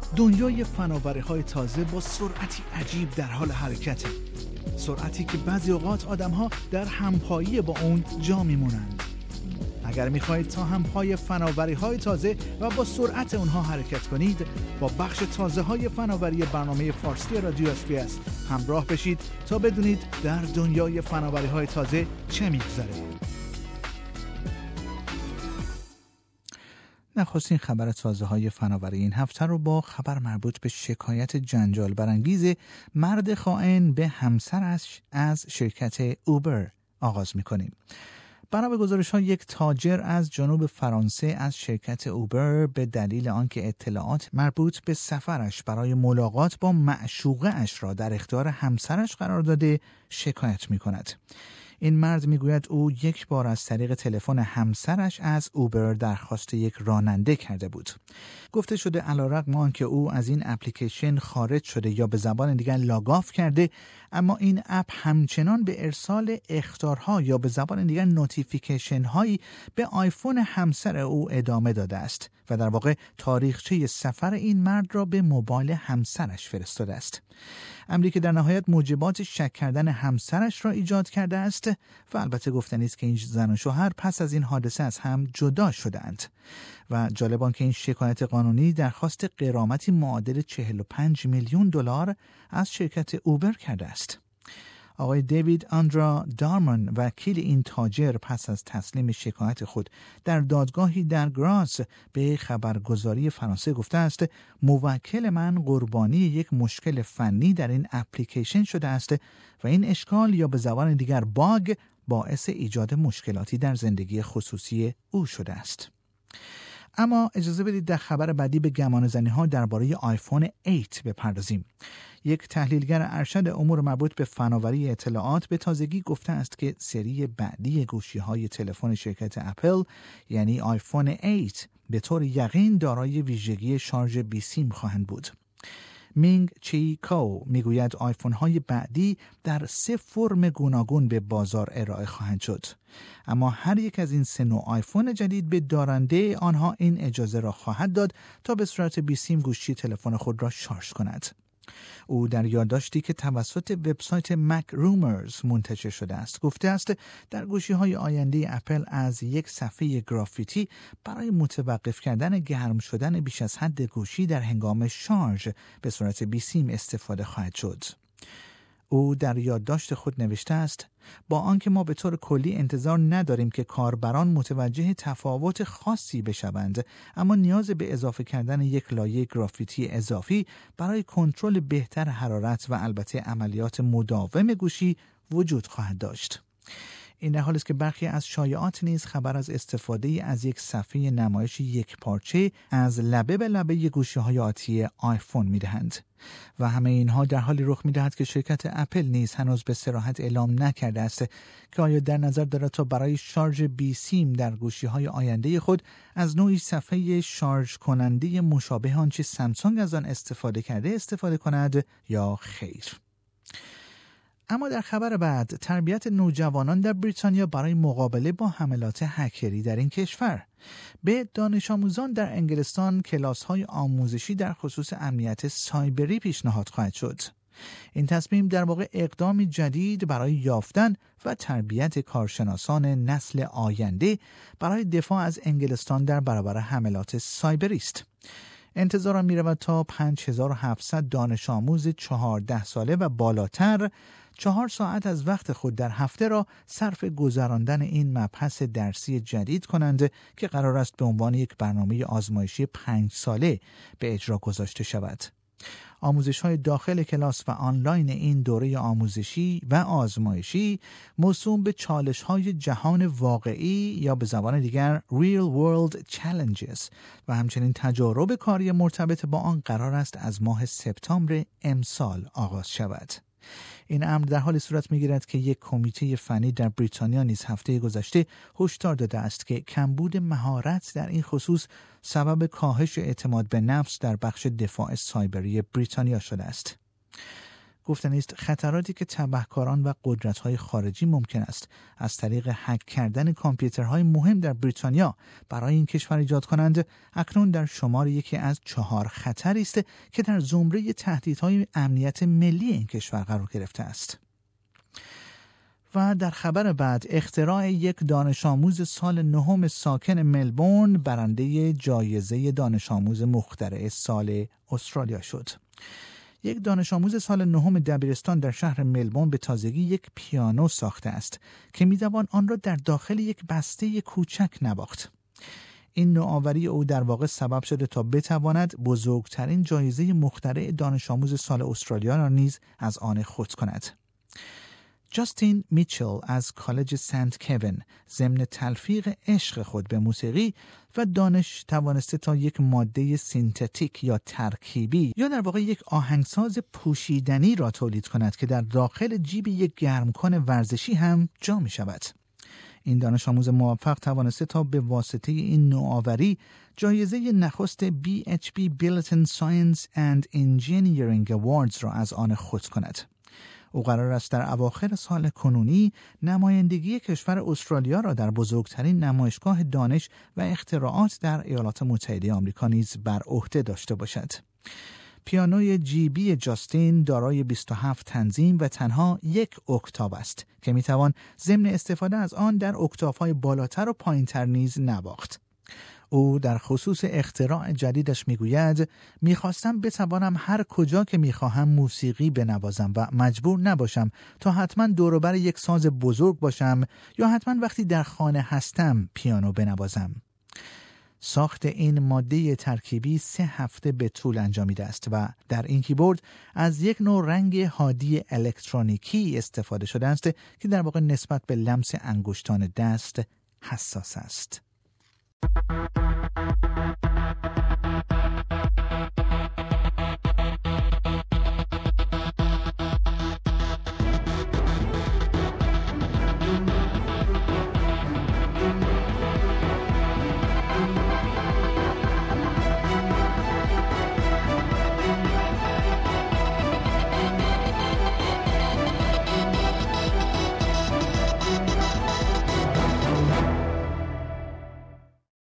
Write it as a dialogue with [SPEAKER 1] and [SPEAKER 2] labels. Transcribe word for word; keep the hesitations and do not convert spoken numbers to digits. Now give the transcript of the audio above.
[SPEAKER 1] دنیای فناوری‌های تازه با سرعتی عجیب در حال حرکته. سرعتی که بعضی اوقات آدم‌ها در همپایی با اون جا میمونند. اگر می‌خواهید تا همپای فناوری‌های تازه و با سرعت اونها حرکت کنید، با بخش تازه‌های فناوری برنامه فارسی رادیو اس بی اس همراه بشید تا بدونید در دنیای فناوری‌های تازه چه می‌گذره. نخستین خبر تازه‌های فناوری این هفته رو با خبر مربوط به شکایت جنجال برانگیز مرد خائن به همسرش از شرکت اوبر آغاز می‌کنیم. بنا به گزارش‌ها یک تاجر از جنوب فرانسه از شرکت اوبر به دلیل آنکه اطلاعات مربوط به سفرش برای ملاقات با معشوقه اش را در اختیار همسرش قرار داده شکایت می‌کند. این مرد میگوید او یک بار از طریق تلفن همسرش از اوبر درخواست یک راننده کرده بود. گفته شده علیرغم آنکه او از این اپلیکیشن خارج شده یا به زبان دیگر لاگ آف کرده، اما این اپ همچنان به ارسال اخطارها یا به زبان دیگر نوتیفیکیشن هایی به آیفون همسر او ادامه داده است و در واقع تاریخچه سفر این مرد را به موبایل همسرش فرستاده است. امری که در نهایت موجبات شک کردن همسرش را ایجاد کرده است و البته گفتنی است که این زن و شوهر پس از این حادثه از هم جدا شدند. و جالب آن که این شکایت قانونی درخواست غرامتی معادل چهل و پنج میلیون دلار از شرکت اوبر کرده است. آقای دیوید آندرا دارمن وکیل این تاجر پس از تسلیم شکایت خود در دادگاهی در گراس به خبرگزاری فرانسه گفته است موکل من قربانی یک مشکل فنی در این اپلیکیشن شده است و این اشکال یا به زبان دیگر باگ باعث ایجاد مشکلاتی در زندگی خصوصی او شده است. اما اجازه بدید در خبر بعدی به گمانه‌زنی‌ها درباره آیفون هشت بپردازیم. یک تحلیلگر ارشد امور مربوط به فناوری اطلاعات به تازگی گفته است که سری بعدی گوشی‌های تلفن شرکت اپل یعنی آیفون هشت به طور یقین دارای ویژگی شارژ بی سیم خواهند بود. مینگ چی کو میگوید آیفون های بعدی در سه فرم گوناگون به بازار ارائه خواهند شد، اما هر یک از این سه نوع آیفون جدید به دارنده آنها این اجازه را خواهد داد تا به صورت بی سیم گوشی تلفن خود را شارژ کند. او در یادداشتی که توسط وبسایت مک رومرز منتشر شده است گفته است در گوشی‌های آینده اپل از یک صفحه گرافیتی برای متوقف کردن گرم شدن بیش از حد گوشی در هنگام شارژ به صورت بی سیم استفاده خواهد شد. او در یادداشت خود نوشته است با آنکه ما به طور کلی انتظار نداریم که کاربران متوجه تفاوت خاصی بشوند، اما نیاز به اضافه کردن یک لایه گرافیتی اضافی برای کنترل بهتر حرارت و البته عملیات مداوم گوشی وجود خواهد داشت. این در حالی است که برخی از شایعات نیز خبر از استفاده از یک صفحه نمایش یک پارچه از لبه به لبه گوشی‌های آتی آیفون می‌دهند و همه اینها در حالی رخ می‌دهد که شرکت اپل نیز هنوز به صراحت اعلام نکرده است که آیا در نظر دارد تا برای شارژ بی سیم در گوشی‌های آینده خود از نوعی صفحه شارژ کننده مشابه آنچه سامسونگ از آن استفاده کرده استفاده کند یا خیر. اما در خبر بعد تربیت نوجوانان در بریتانیا برای مقابله با حملات هکری در این کشور. به دانش آموزان در انگلستان کلاس‌های آموزشی در خصوص امنیت سایبری پیشنهاد خواهد شد. این تصمیم در واقع اقدامی جدید برای یافتن و تربیت کارشناسان نسل آینده برای دفاع از انگلستان در برابر حملات سایبری است. انتظار می‌رود تا پنج هزار و هفتصد دانش آموز چهارده ساله و بالاتر چهار ساعت از وقت خود در هفته را صرف گذراندن این مبحث درسی جدید کنند که قرار است به عنوان یک برنامه آزمایشی پنج ساله به اجرا گذاشته شود. آموزش‌های داخل کلاس و آنلاین این دوره آموزشی و آزمایشی موسوم به چالش‌های جهان واقعی یا به زبان دیگر Real World Challenges و همچنین تجارب کاری مرتبط با آن قرار است از ماه سپتامبر امسال آغاز شود. این امر در حال صورت می‌گیرد که یک کمیته فنی در بریتانیا نیز هفته گذشته هشدار داده است که کمبود مهارت در این خصوص سبب کاهش اعتماد به نفس در بخش دفاع سایبری بریتانیا شده است. گفتنی است خطراتی که تبهکاران و قدرت‌های خارجی ممکن است از طریق هک کردن کامپیوترهای مهم در بریتانیا برای این کشور ایجاد کنند، اکنون در شمار یکی از چهار خطری است که در زمره تهدیدهای امنیت ملی این کشور قرار گرفته است. و در خبر بعد، اختراع یک دانش آموز سال نهم ساکن ملبورن برنده جایزه دانش آموز مخترع سال استرالیا شد. یک دانش آموز سال نهم دبیرستان در شهر ملبورن به تازگی یک پیانو ساخته است که می‌توان آن را در داخل یک بسته کوچک نواخت. این نوآوری او در واقع سبب شده تا بتواند بزرگترین جایزه مخترع دانش آموز سال استرالیا را نیز از آن خود کند. جاستین میچل از کالج سنت کوین ضمن تلفیق عشق خود به موسیقی و دانش توانسته تا یک ماده سینتتیک یا ترکیبی یا در واقع یک آهنگساز پوشیدنی را تولید کند که در داخل جیب یک گرمکن ورزشی هم جا می شود. این دانش آموز موفق توانسته تا به واسطه این نوآوری جایزه نخست بی اچ پی Billiton Science and Engineering Awards را از آن خود کند. او قرار است در اواخر سال کنونی نمایندگی کشور استرالیا را در بزرگترین نمایشگاه دانش و اختراعات در ایالات متحده آمریکا نیز بر عهده داشته باشد. پیانوی جیبی جاستین دارای بیست و هفت تنظیم و تنها یک اکتاو است که میتوان ضمن استفاده از آن در اکتاف‌های بالاتر و پایین‌تر نیز نواخت. او در خصوص اختراع جدیدش میگوید میخواستم بتوانم هر کجا که میخواهم موسیقی بنوازم و مجبور نباشم تا حتما دوروبر یک ساز بزرگ باشم یا حتما وقتی در خانه هستم پیانو بنوازم. ساخت این ماده ترکیبی سه هفته به طول انجامیده است و در این کیبورد از یک نوع رنگ هادی الکترونیکی استفاده شده است که در واقع نسبت به لمس انگشتان دست حساس است.